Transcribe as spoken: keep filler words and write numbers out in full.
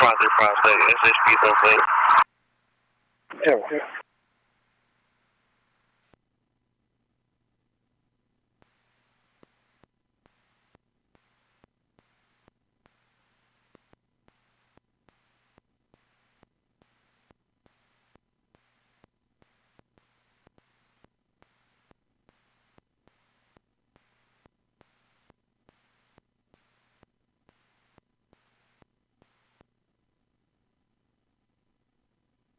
five three five, S H P something. Yeah.